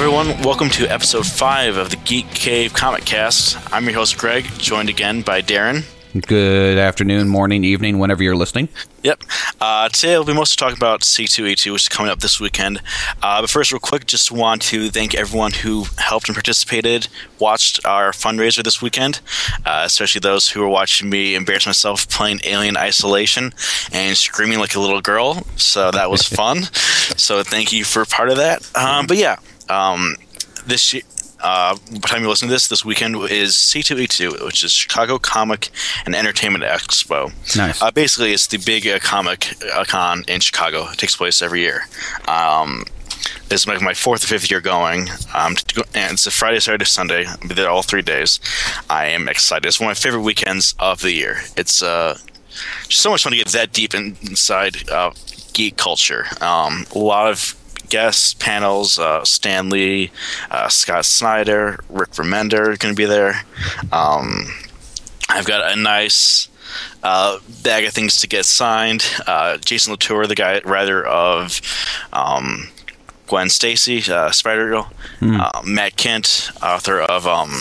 everyone. Welcome to episode 5 of the Geek Cave Comic Cast. I'm your host, Greg, joined again by Darren. Good afternoon, morning, evening, whenever you're listening. Yep. Today we'll be mostly talking about C2E2, which is coming up this weekend. But first, real quick, just want to thank everyone who helped and participated, watched our fundraiser this weekend, especially those who were watching me embarrass myself playing Alien Isolation and screaming like a little girl. So that was fun. So thank you for part of that. But yeah, this year, by the time you listen to this weekend is C2E2, which is Chicago Comic and Entertainment Expo. Nice. Basically, it's the big comic con in Chicago. It takes place every year. This is my 4th or 5th year going, and it's a Friday, Saturday, Sunday. I'll be there all 3 days. I am excited. It's one of my favorite weekends of the year. It's just so much fun to get that deep inside geek culture. A lot of guests, panels, Stan Lee, Scott Snyder, Rick Remender are going to be there. I've got a nice bag of things to get signed. Jason Latour, the guy writer of Gwen Stacy, Spider-Girl. Matt Kent, author of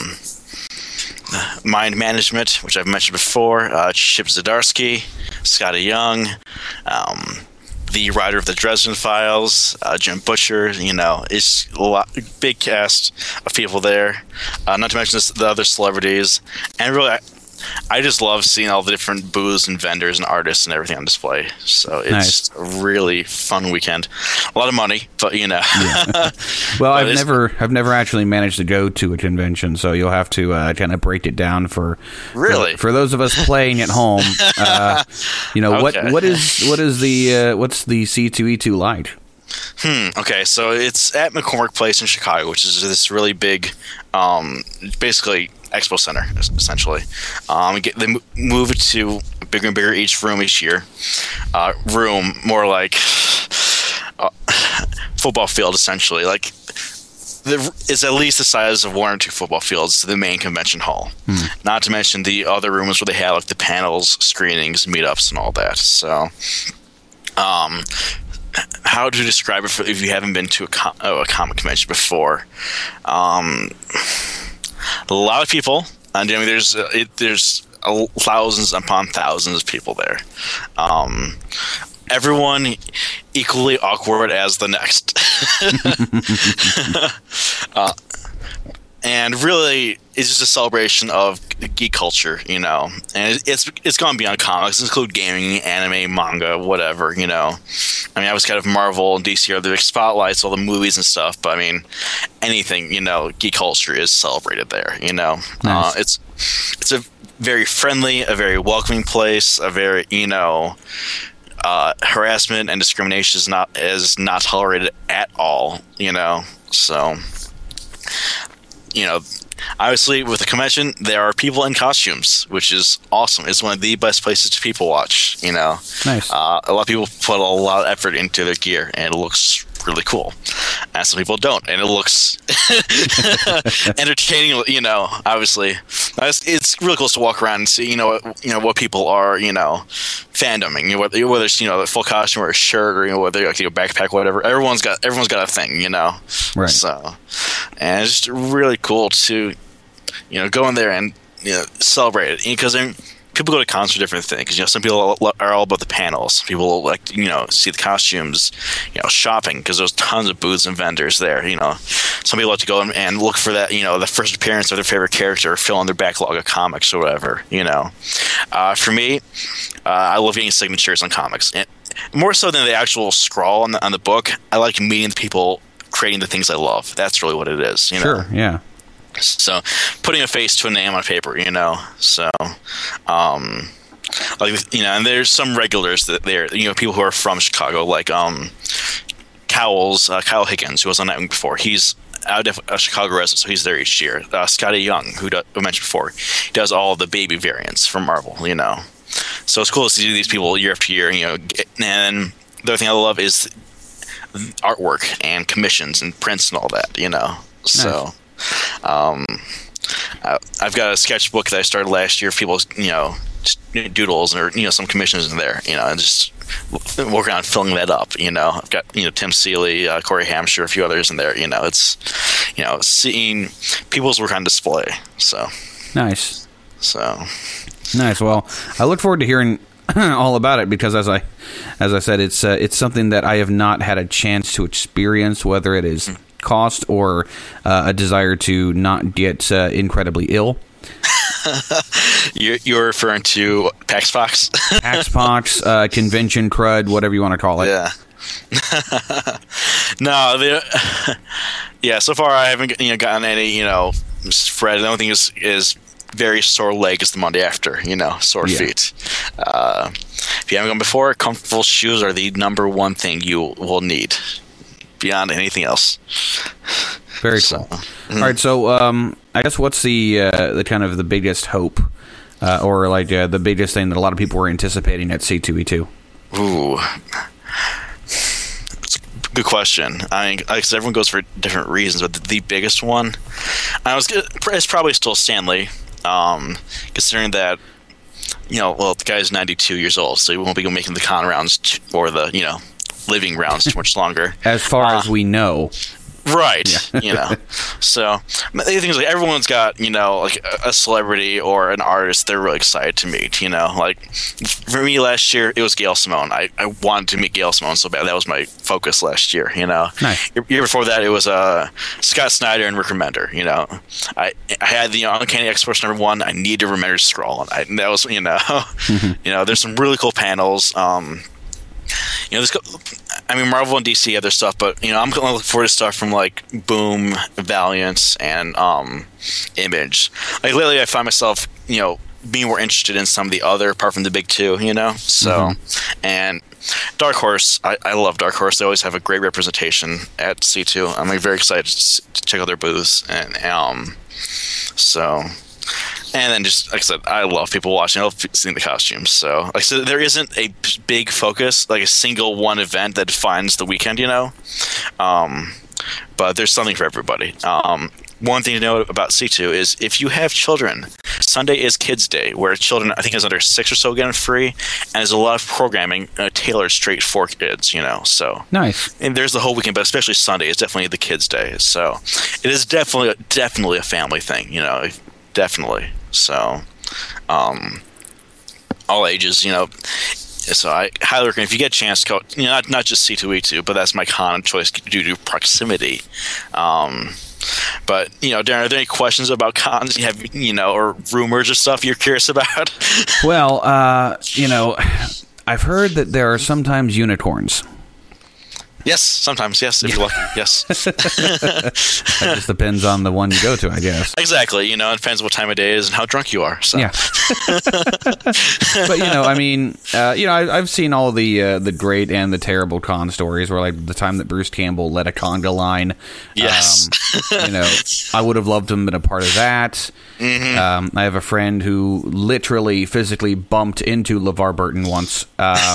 Mind Management, which I've mentioned before. Chip Zdarsky, Scotty Young, the writer of the Dresden Files, Jim Butcher. It's a big cast of people there. Not to mention the other celebrities. And really, I just love seeing all the different booths and vendors and artists and everything on display. So it's Nice. a really fun weekend. A lot of money, but Yeah. Well, I've never actually managed to go to a convention, so you'll have to kind of break it down for those of us playing at home. Okay. What's the C2E2 like? Okay, so it's at McCormick Place in Chicago, which is this really big, basically expo center, essentially. They move it to bigger and bigger each room each year. Room more like football field, essentially. Like it's at least the size of 1 or 2 football fields to the main convention hall. Not to mention the other rooms where they have like the panels, screenings, meetups, and all that. So, how to describe it if you haven't been to a comic convention before? A lot of people. There's thousands upon thousands of people there. Everyone equally awkward as the next. And really, it's just a celebration of geek culture, and it's gone beyond comics. It includes gaming, anime, manga, whatever, I was kind of Marvel and DC are the big spotlights, all the movies and stuff, but anything, geek culture is celebrated there, Nice. It's a very friendly, a very welcoming place, a very, harassment and discrimination is not tolerated at all, so. Obviously, with the convention, there are people in costumes, which is awesome. It's one of the best places to people watch. Nice. A lot of people put a lot of effort into their gear, and it looks really cool. And some people don't, and it looks entertaining. Obviously, it's really cool to walk around and see. What people are. Fandoming. Whether it's a full costume or a shirt, or whether like a backpack, whatever. Everyone's got a thing. Right. So, and it's just really cool to go in there and celebrate it, because people go to cons for different things. Some people are all about the panels. People like see the costumes, shopping, because there's tons of booths and vendors there. Some people like to go and look for that, the first appearance of their favorite character, or fill in their backlog of comics or whatever. For me, I love getting signatures on comics, and more so than the actual scrawl on the book. I like meeting the people creating the things I love. That's really what it is. Sure. Yeah. So, putting a face to a name on paper, So, and there's some regulars that there, people who are from Chicago, like Kyle Higgins, who was on that one before. He's out of a Chicago resident, so he's there each year. Scotty Young, who I mentioned before, he does all the baby variants from Marvel. So it's cool to see these people year after year. And the other thing I love is artwork and commissions and prints and all that. So. Nice. I've got a sketchbook that I started last year. People, doodles or some commissions in there, and just working on filling that up. I've got Tim Seeley, Corey Hamsher, a few others in there. It's seeing people's work on display. So nice. So nice. Well, I look forward to hearing all about it, because as I said, it's something that I have not had a chance to experience, whether it is cost or a desire to not get incredibly ill. You're referring to PAX Fox? PAX Fox, convention crud, whatever you want to call it. Yeah. No, yeah. So far, I haven't gotten any Fred. The only thing is very sore legs the Monday after. Sore feet. If you haven't gone before, comfortable shoes are the number one thing you will need beyond anything else. Very cool. All right, so I guess what's the kind of the biggest hope, or like the biggest thing that a lot of people were anticipating at C2E2? Ooh, it's a good question. I mean, like I said, everyone goes for different reasons, but the biggest one, it's probably still Stanley, considering that the guy's 92 years old, so he won't be making the con rounds or the living rounds too much longer, as far as we know. Right, So the thing is, like, everyone's got like a celebrity or an artist they're really excited to meet. Like for me last year, it was Gail Simone. I wanted to meet Gail Simone so bad. That was my focus last year. Nice. Year before that, it was Scott Snyder and Rick Remender. I had the Uncanny X-Force #1. I need to Remender scroll, and that was there's some really cool panels. Marvel and DC have their stuff, but I'm going to look forward to stuff from like Boom, Valiant, and Image. Like lately, I find myself being more interested in some of the other, apart from the big two. So and Dark Horse, I love Dark Horse. They always have a great representation at C2. I'm very excited to check out their booths, and so. And then just, like I said, I love people watching. I love seeing the costumes. So, like I said, there isn't a big focus, like a single one event that defines the weekend, but there's something for everybody. One thing to know about C2 is if you have children, Sunday is Kids Day, where children, I think it's under 6 or so, get free, and there's a lot of programming tailored straight for kids, So nice. And there's the whole weekend, but especially Sunday is definitely the Kids Day. So it is definitely a family thing, Definitely. So, all ages, So I highly recommend if you get a chance to go, not just C2E2, but that's my con choice due to proximity. But Darren, are there any questions about cons you have, or rumors or stuff you're curious about? Well, I've heard that there are sometimes unicorns. Yes, sometimes, yes, if you're lucky, yes. That just depends on the one you go to, I guess. Exactly, it depends what time of day it is and how drunk you are. So. Yeah. But, I've seen all the great and the terrible con stories where, like, the time that Bruce Campbell led a conga line. Yes. I would have loved to have been a part of that. Mm-hmm. I have a friend who literally physically bumped into LeVar Burton once.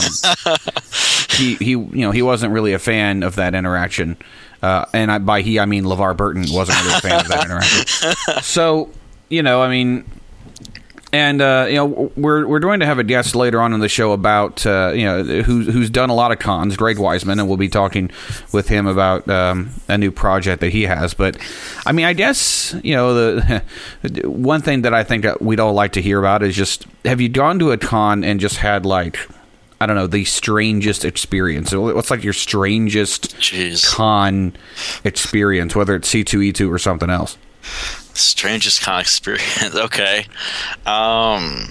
He wasn't really a fan of that interaction, and by he I mean LeVar Burton wasn't really a fan of that interaction. So we're going to have a guest later on in the show about who's done a lot of cons, Greg Wiseman, and we'll be talking with him about a new project that he has. But I guess the one thing that I think we'd all like to hear about is just, have you gone to a con and just had, like, I don't know, the strangest experience? What's like your strangest con experience, whether it's C2E2 or something else? Strangest con experience. Okay. I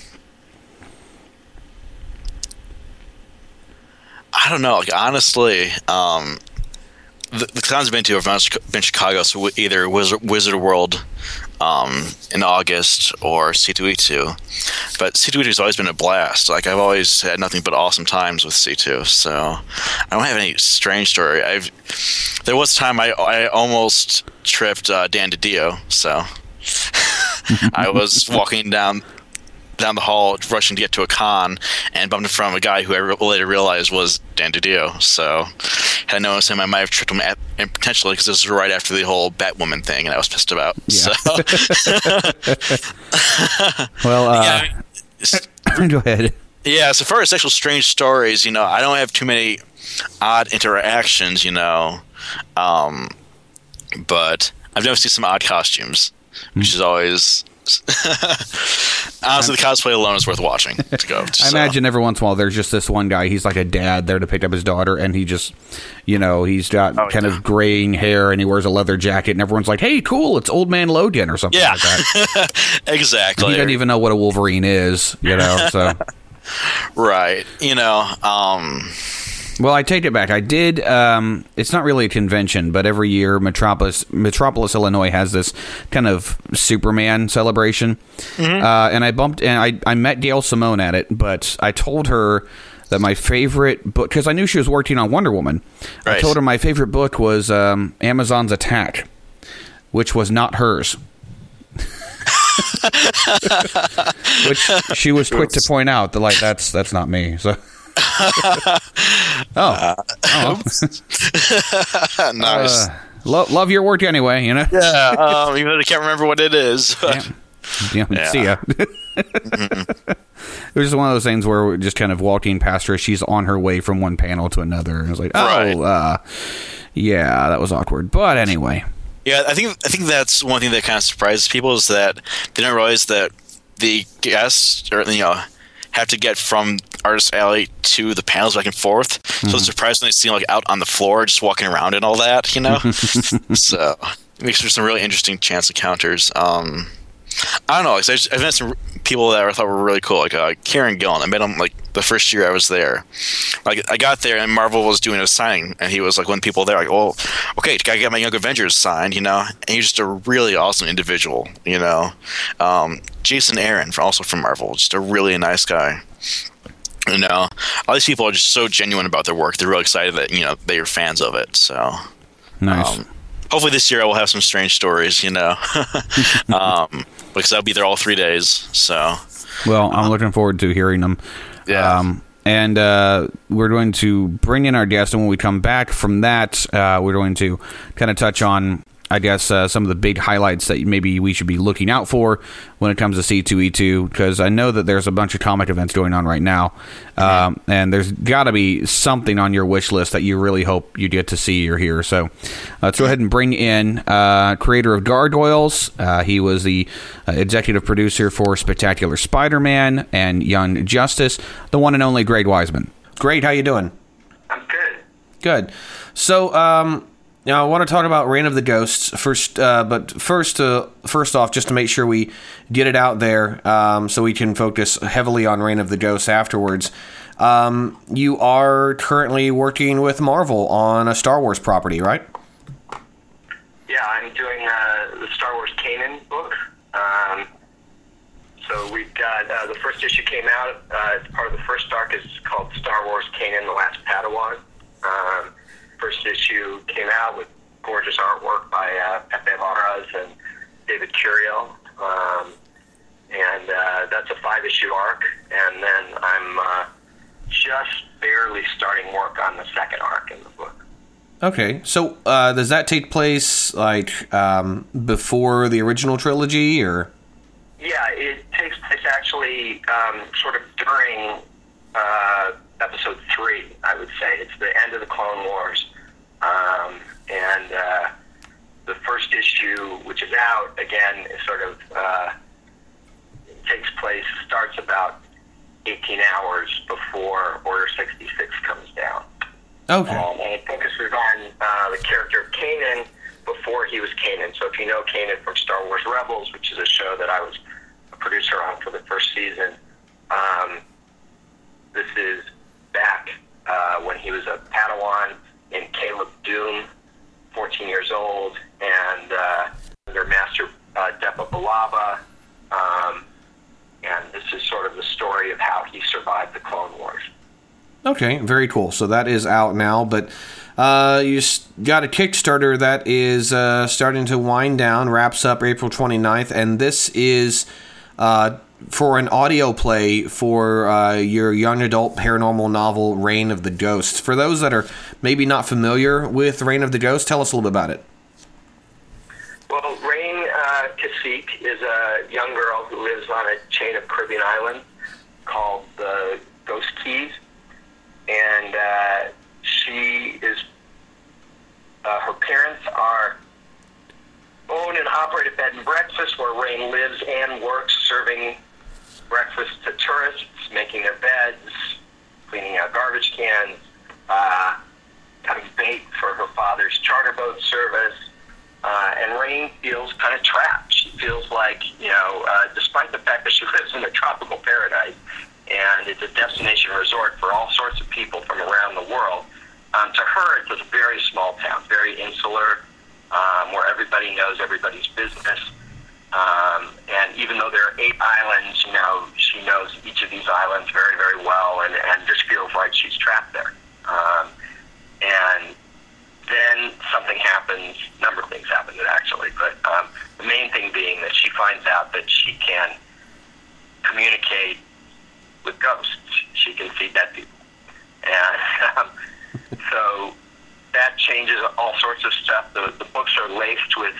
don't know. Like, honestly, the cons I've been to have been Chicago, so either Wizard World in August or C2E2. But C2E2 has always been a blast. Like, I've always had nothing but awesome times with C2. So I don't have any strange story. There was a time I almost tripped Dan DiDio. So I was walking down the hall, rushing to get to a con, and bumped in front of a guy who I later realized was Dan DiDio. So had I noticed him, I might have tripped him potentially, because this was right after the whole Batwoman thing, and I was pissed about. Yeah. So. Well, Go ahead. Yeah, so far as sexual strange stories, I don't have too many odd interactions, but I've never seen some odd costumes, which is always honestly the cosplay alone is worth watching to go. I imagine every once in a while there's just this one guy. He's like a dad there to pick up his daughter, and he just, he's got of graying hair, and he wears a leather jacket, and everyone's like, "Hey, cool! It's Old Man Logan or something like that." Exactly. And he doesn't even know what a Wolverine is, So right, Well, I take it back. I did. It's not really a convention, but every year Metropolis, Illinois has this kind of Superman celebration, and I met Gail Simone at it, but I told her that my favorite book, because I knew she was working on Wonder Woman. Right. I told her my favorite book was Amazon's Attack, which was not hers. Which she was quick to point out that that's not me. So. Nice. Love your work anyway, Yeah, even though I can't remember what it is. See ya. It was just one of those things where we're just kind of walking past her. She's on her way from one panel to another, and I was like, yeah, that was awkward. But anyway. Yeah, I think that's one thing that kind of surprises people is that they don't realize that the guests have to get from Artist Alley to the panels back and forth. So it's surprising they see them out on the floor, just walking around and all that, So it makes for some really interesting chance encounters. I don't know. I've met some people that I thought were really cool, like Kieran Gillen. I met him the first year I was there. I got there and Marvel was doing a signing, and he was one of the people there. Well, okay, gotta get my Young Avengers signed, And he's just a really awesome individual, Jason Aaron, also from Marvel, just a really nice guy. All these people are just so genuine about their work. They're really excited that they are fans of it. So nice. Hopefully this year I will have some strange stories, because I'll be there all 3 days. So, well, I'm looking forward to hearing them. Yeah. And we're going to bring in our guest, and when we come back from that, we're going to kind of touch on, I guess, some of the big highlights that maybe we should be looking out for when it comes to C2E2, because I know that there's a bunch of comic events going on right now, and there's got to be something on your wish list that you really hope you get to see or hear. So let's go ahead and bring in creator of Gargoyles. He was the executive producer for Spectacular Spider-Man and Young Justice, the one and only Greg Weisman. Great, how you doing? I'm good. Good. So, now, I want to talk about Reign of the Ghosts first, but first off, just to make sure we get it out there, so we can focus heavily on Reign of the Ghosts afterwards. You are currently working with Marvel on a Star Wars property, right? Yeah, I'm doing the Star Wars Kanan book. So we've got the first issue came out. It's part of the first arc. It's called Star Wars Kanan: The Last Padawan. First issue came out with gorgeous artwork by Pepe Larraz and David Curiel. And that's a 5-issue arc. And then I'm just barely starting work on the second arc in the book. Okay. So does that take place before the original trilogy, or? Yeah, it takes place actually sort of during episode 3, I would say. It's the end of the Clone Wars. And the first issue, which is out, again, is sort of starts about 18 hours before Order 66 comes down. Okay. And it focuses on the character of Kanan before he was Kanan. So if you know Kanan from Star Wars Rebels, which is a show that I was a producer on for the first season, this is back when he was a Padawan in Caleb Doom, 14 years old, and under Master Depa Billaba. And this is sort of the story of how he survived the Clone Wars. Okay, very cool. So that is out now, but you got a Kickstarter that is starting to wind down, wraps up April 29th, and this is for an audio play for your young adult paranormal novel, Reign of the Ghosts. For those that are maybe not familiar with Reign of the Ghosts, tell us a little bit about it. Well, Rain Kasich is a young girl who lives on a chain of Caribbean islands. called the Ghost Keys, and she is. Her parents own and operate a bed and breakfast where Rain lives and works, serving breakfast to tourists, making their beds, cleaning out garbage cans, cutting bait for her father's charter boat service. And Rain feels kind of trapped. She feels like, despite the fact that she lives in a tropical paradise and it's a destination resort for all sorts of people from around the world, to her it's a very small town, very insular, where everybody knows everybody's business. And even though there are 8 islands, she knows each of these islands very, very well, and just feels like she's trapped there. And then something happens, a number of things happen actually, but the main thing being that she finds out that she can communicate with ghosts. She can see dead people. And so that changes all sorts of stuff. The books are laced with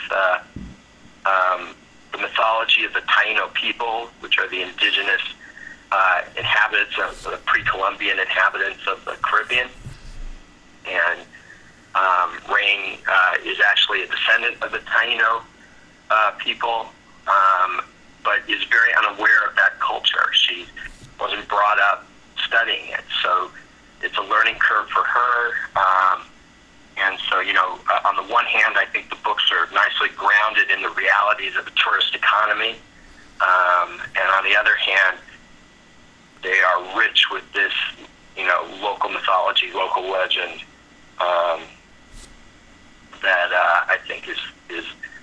the mythology of the Taino people, which are the indigenous inhabitants of the pre-Columbian inhabitants of the Caribbean. And Rain is actually a descendant of the Taino people, but is very unaware of that culture. She wasn't brought up studying it, so it's a learning curve for her. And so, on the one hand, I think the books are nicely grounded in the realities of the tourist economy. And on the other hand, they are rich with this, local mythology, local legend, that I think is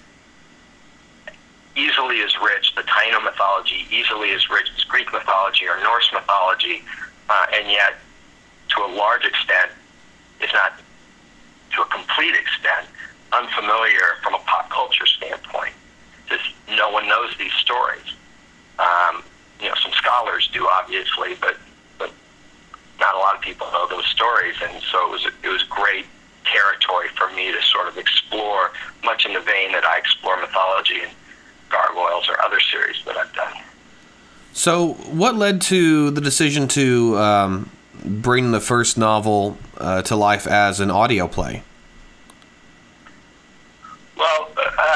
easily as rich. The Taino mythology easily as rich as Greek mythology or Norse mythology, and yet to a large extent, if not to a complete extent, unfamiliar from a pop culture standpoint. Just no one knows these stories. Some scholars do, obviously, but not a lot of people know those stories, and so it was great territory for me to sort of explore, much in the vein that I explore mythology in Gargoyles or other series that I've done. So, what led to the decision to bring the first novel to life as an audio play? Well,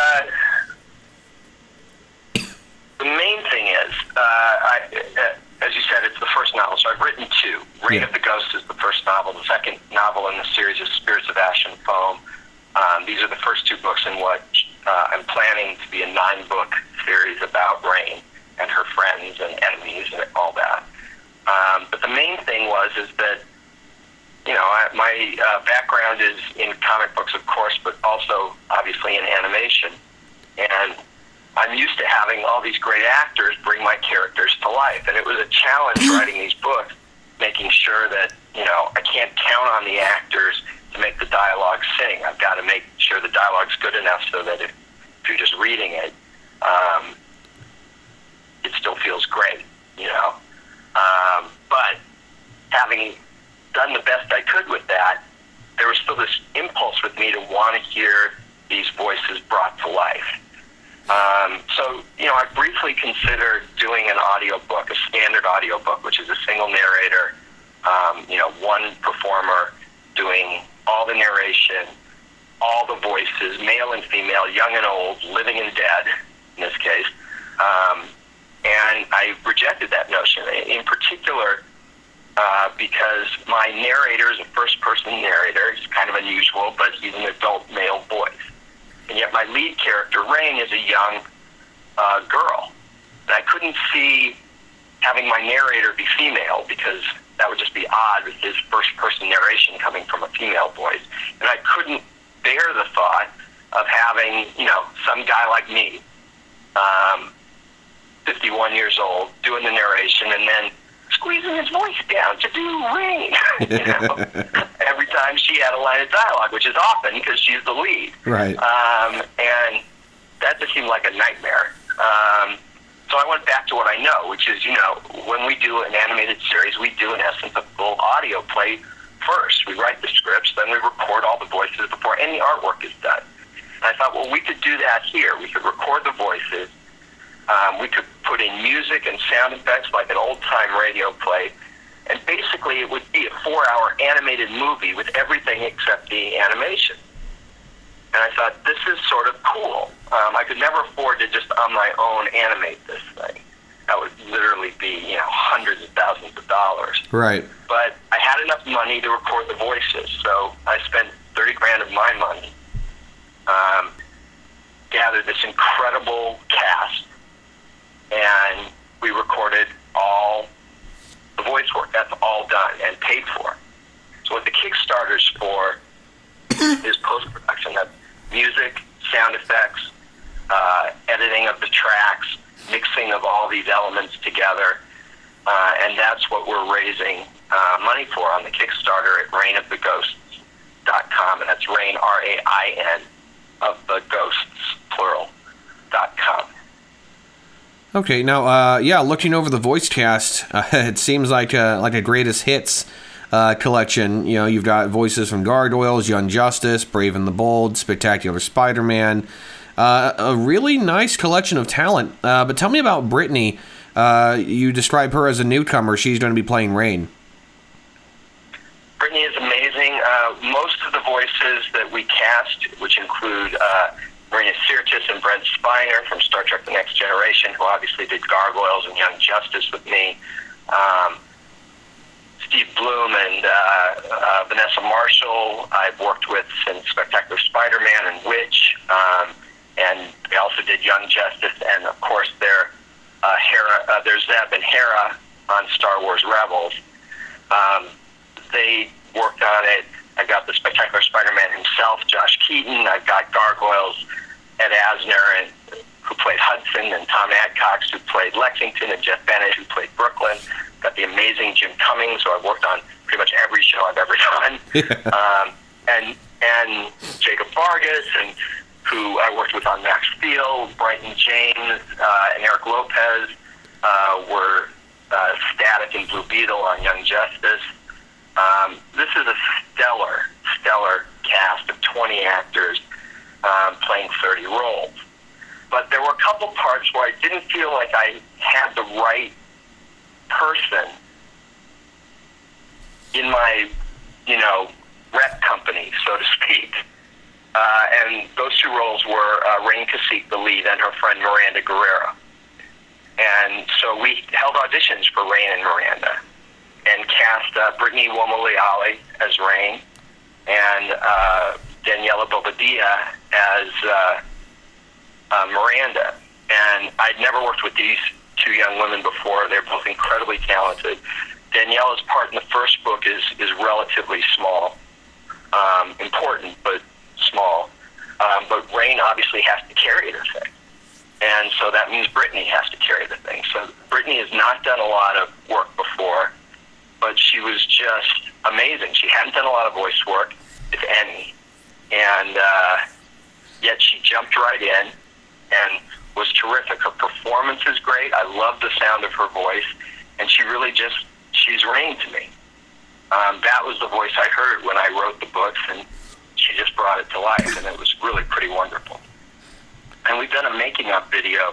the main thing is, as you said, it's the first novel, so I've written 2. Reign of the Ghost is the first novel. The second novel in the series is Spirits of Ash and Foam. These are the first 2 books in what I'm planning to be a 9-book series about Rain and her friends and enemies and all that. But the main thing is that, my background is in comic books, of course, but also obviously in animation. And I'm used to having all these great actors bring my characters to life. And it was a challenge writing these books, making sure that, I can't count on the actors to make the dialogue sing. I've got to make sure the dialogue's good enough so that if you're just reading it, it still feels great, But having done the best I could with that, there was still this impulse with me to want to hear these voices brought to life. So, I briefly considered doing an audiobook, a standard audiobook, which is a single narrator, one performer doing all the narration, all the voices, male and female, young and old, living and dead, in this case. And I rejected that notion, in particular, because my narrator is a first-person narrator. He's kind of unusual, but he's an adult male voice. And yet my lead character, Rain, is a young girl. And I couldn't see having my narrator be female because that would just be odd with his first-person narration coming from a female voice. And I couldn't bear the thought of having, some guy like me, 51 years old, doing the narration and then squeezing his voice down to do Rain, every time she had a line of dialogue, which is often because she's the lead. Right. And that just seemed like a nightmare. So I went back to what I know, which is, when we do an animated series, we do, in essence, a full audio play first. We write the scripts, then we record all the voices before any artwork is done. And I thought, well, we could do that here. We could record the voices. We could put in music and sound effects like an old-time radio play, and basically it would be a 4-hour animated movie with everything except the animation. And I thought, this is sort of cool. I could never afford to just on my own animate this thing. That would literally be, hundreds of thousands of dollars. Right. But I had enough money to record the voices, so I spent $30,000 of my money, gathered this incredible cast, and we recorded all the voice work. That's all done and paid for. So what the Kickstarter's for is post-production. That's music, sound effects, editing of the tracks, mixing of all these elements together, and that's what we're raising money for on the Kickstarter at rainoftheghosts.com, and that's Rain, R-A-I-N, of the ghosts, plural.com. Okay, now, looking over the voice cast, it seems like a greatest hits collection. You've got voices from Gargoyles, Young Justice, Brave and the Bold, Spectacular Spider-Man. A really nice collection of talent. But tell me about Brittany. You describe her as a newcomer. She's going to be playing Rain. Brittany is amazing. Most of the voices that we cast, which include Marina Sirtis and Brent Spiner from Star Trek The Next Generation, who obviously did Gargoyles and Young Justice with me, Steve Bloom and Vanessa Marshall I've worked with since Spectacular Spider-Man and Witch, and they also did Young Justice, and of course there's Zeb and Hera on Star Wars Rebels. They worked on it. I got the Spectacular Spider-Man himself, Josh Keaton. I've got Gargoyles, Ed Asner, who played Hudson, and Tom Adcox, who played Lexington, and Jeff Bennett, who played Brooklyn. Got the amazing Jim Cummings, who I've worked on pretty much every show I've ever done. And Jacob Vargas, and who I worked with on Max Steel, Brighton James, and Eric Lopez were Static and Blue Beetle on Young Justice. This is a stellar cast of 20 actors playing 30 roles. But there were a couple parts where I didn't feel like I had the right person in my, rep company, so to speak. And those two roles were Rain Cacique, the lead, and her friend Miranda Guerrero. And so we held auditions for Rain and Miranda, and cast Brittany Uomo-Leale as Rain, and Daniela Bobadilla as Miranda. And I'd never worked with these two young women before. They're both incredibly talented. Daniela's part in the first book is relatively small, important but small. But Rain obviously has to carry the thing. And so that means Brittany has to carry the thing. So Brittany has not done a lot of work before, but she was just amazing. She hadn't done a lot of voice work, if any. And yet she jumped right in and was terrific. Her performance is great. I love the sound of her voice. And she's Rain to me. That was the voice I heard when I wrote the books, and she just brought it to life, and it was really pretty wonderful. And we've done a making-up video.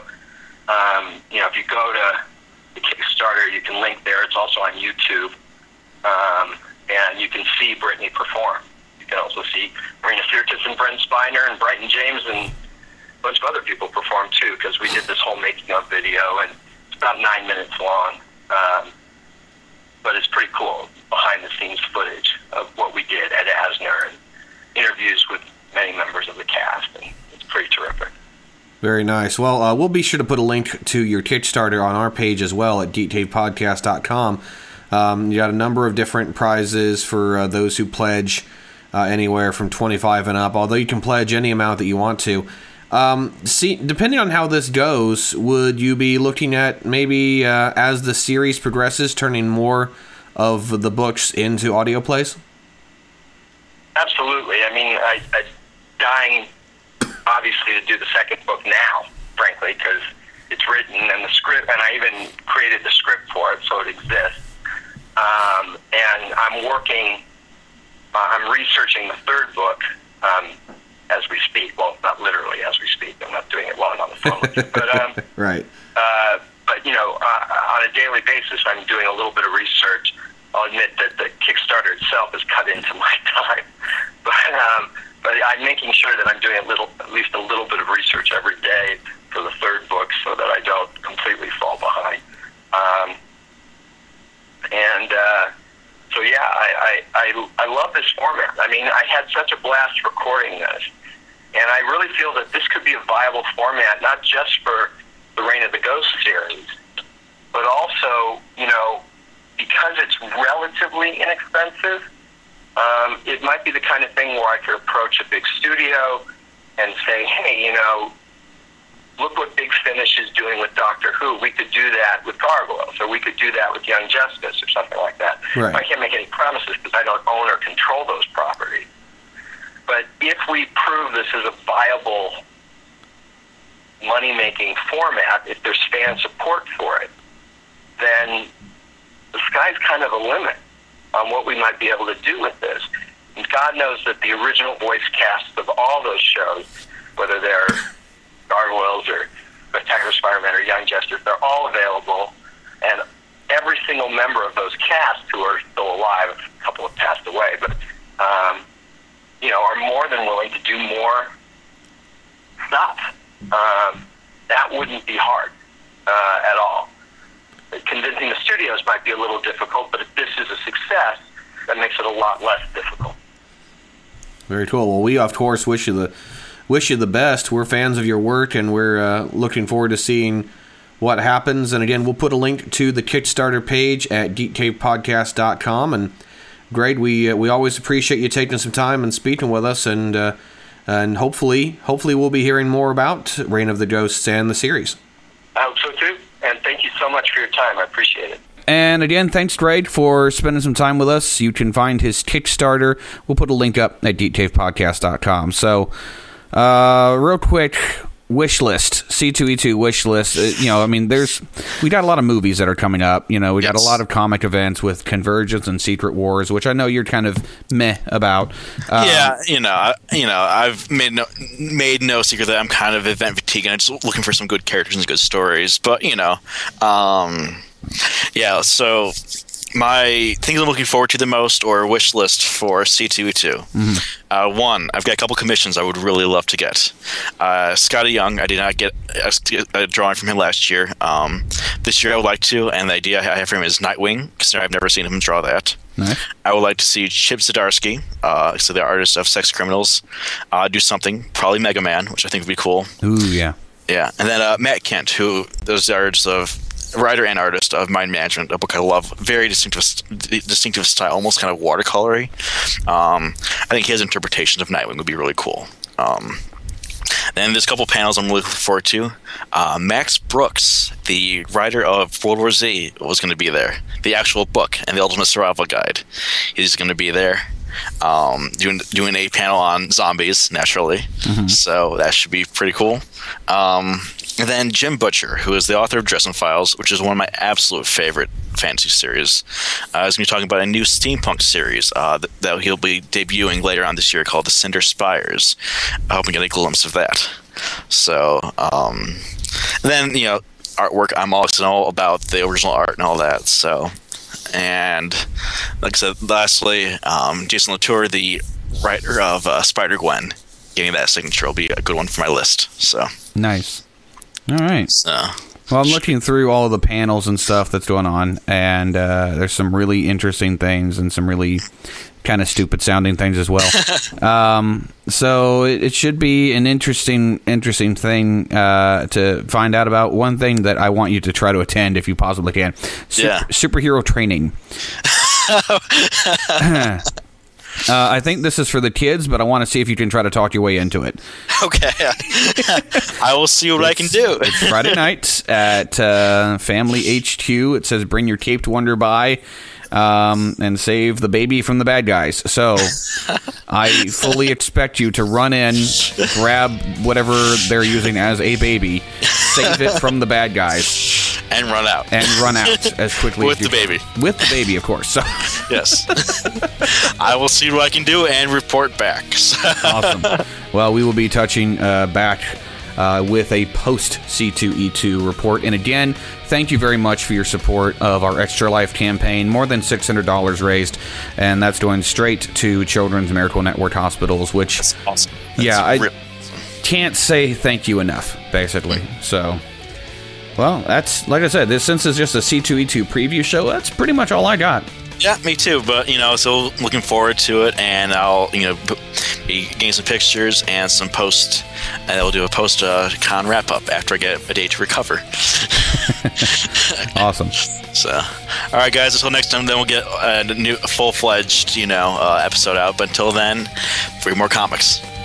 If you go to the Kickstarter, you can link there. It's also on YouTube. And you can see Brittany perform. You can also see Marina Sirtis and Brent Spiner and Brighton James and a bunch of other people perform too, because we did this whole making-of video, and it's about 9 minutes long. But it's pretty cool, behind-the-scenes footage of what we did at Asner and interviews with many members of the cast, and it's pretty terrific. Very nice. Well, we'll be sure to put a link to your Kickstarter on our page as well at geektapepodcast.com. You got a number of different prizes for those who pledge anywhere from $25 and up, although you can pledge any amount that you want to. Depending on how this goes, would you be looking at maybe as the series progresses, turning more of the books into audio plays? Absolutely. I mean, I'm dying, obviously, to do the second book now, frankly, because it's written and the script, and I even created the script for it, so it exists. And I'm researching the third book as we speak. Well, not literally as we speak. I'm not doing it while I'm on the phone with you. But, right. But But, on a daily basis, I'm doing a little bit of research. I'll admit that the Kickstarter itself is cut into my time. But I'm making sure that I'm doing at least a little bit of research every day for the third book so that I don't completely fall behind. So yeah, I love this format. I mean, I had such a blast recording this, and I really feel that this could be a viable format, not just for the Reign of the Ghost series, but also, because it's relatively inexpensive, it might be the kind of thing where I could approach a big studio and say, hey, look what Big Finish is doing with Doctor Who. We could do that with Gargoyles, or we could do that with Young Justice, or something like that. Right. I can't make any promises because I don't own or control those properties. But if we prove this is a viable money-making format, if there's fan support for it, then the sky's kind of a limit on what we might be able to do with this. And God knows that the original voice casts of all those shows, whether they're Gargoyles or Spectacular Spider-Man or Young Justice, they're all available, and every single member of those casts who are still alive, a couple have passed away, but are more than willing to do more stuff. That wouldn't be hard at all. Convincing the studios might be a little difficult, but if this is a success, that makes it a lot less difficult. Very cool. Well, we of course wish you the best. We're fans of your work, and we're looking forward to seeing what happens. And again, we'll put a link to the Kickstarter page at geekcavepodcast.com. And Greg, we always appreciate you taking some time and speaking with us, and hopefully we'll be hearing more about Reign of the Ghosts and the series. I hope so too, and thank you so much for your time. I appreciate it. And again, thanks, Greg, for spending some time with us. You can find his Kickstarter. We'll put a link up at geekcavepodcast.com. So, real quick, wish list, C2E2 wish list. We got a lot of movies that are coming up. We got a lot of comic events with Convergence and Secret Wars, which I know you're kind of meh about. I've made no secret that I'm kind of event fatigued, and I'm just looking for some good characters and good stories. But so my things I'm looking forward to the most, or wish list for C2E2. Mm-hmm. One, I've got a couple commissions I would really love to get. Scotty Young, I did not get a drawing from him last year. This year I would like to, and the idea I have for him is Nightwing, because I've never seen him draw that. Nice. I would like to see Chip Zdarsky, so the artist of Sex Criminals, do something, probably Mega Man, which I think would be cool. Ooh, yeah. Yeah, and then Matt Kent, who is the artist of writer and artist of Mind Management, a book I love. Very distinctive style, almost kind of watercolory. I think his interpretation of Nightwing would be really cool. Then there's a couple panels I'm looking forward to. Max Brooks, the writer of World War Z, was going to be there. The actual book and the Ultimate Survival Guide. He's going to be there. Doing a panel on zombies, naturally. Mm-hmm. So that should be pretty cool. And then Jim Butcher, who is the author of Dresden Files, which is one of my absolute favorite fantasy series, is going to be talking about a new steampunk series that he'll be debuting later on this year called The Cinder Spires. I hope we get a glimpse of that. So, then, artwork, I'm also all about the original art and all that. So, and like I said, lastly, Jason Latour, the writer of Spider-Gwen, getting that signature will be a good one for my list. So nice. All right. So, well, I'm looking through all of the panels and stuff that's going on, and there's some really interesting things and some really kind of stupid sounding things as well. So it should be an interesting thing to find out about. One thing that I want you to try to attend if you possibly can. Superhero training. I think this is for the kids, but I want to see if you can try to talk your way into it. Okay. I will see what I can do. It's Friday night at Family HQ. It says bring your caped wonder by and save the baby from the bad guys. So I fully expect you to run in, grab whatever they're using as a baby, save it from the bad guys. And run out. As quickly as you can. With the baby. With the baby, of course. So. Yes. I will see what I can do and report back. Awesome. Well, we will be touching back with a post C2E2 report. And again, thank you very much for your support of our Extra Life campaign. More than $600 raised, and that's going straight to Children's Miracle Network hospitals, which That's awesome. I can't say thank you enough, basically. So, well, that's, like I said, since it's just a C2E2 preview show, that's pretty much all I got. Yeah, me too. But so looking forward to it, and I'll be getting some pictures and some post, and we'll do a post con wrap up after I get a day to recover. Awesome. So, all right, guys. Until next time, then we'll get a new full-fledged episode out. But until then, 3 more comics.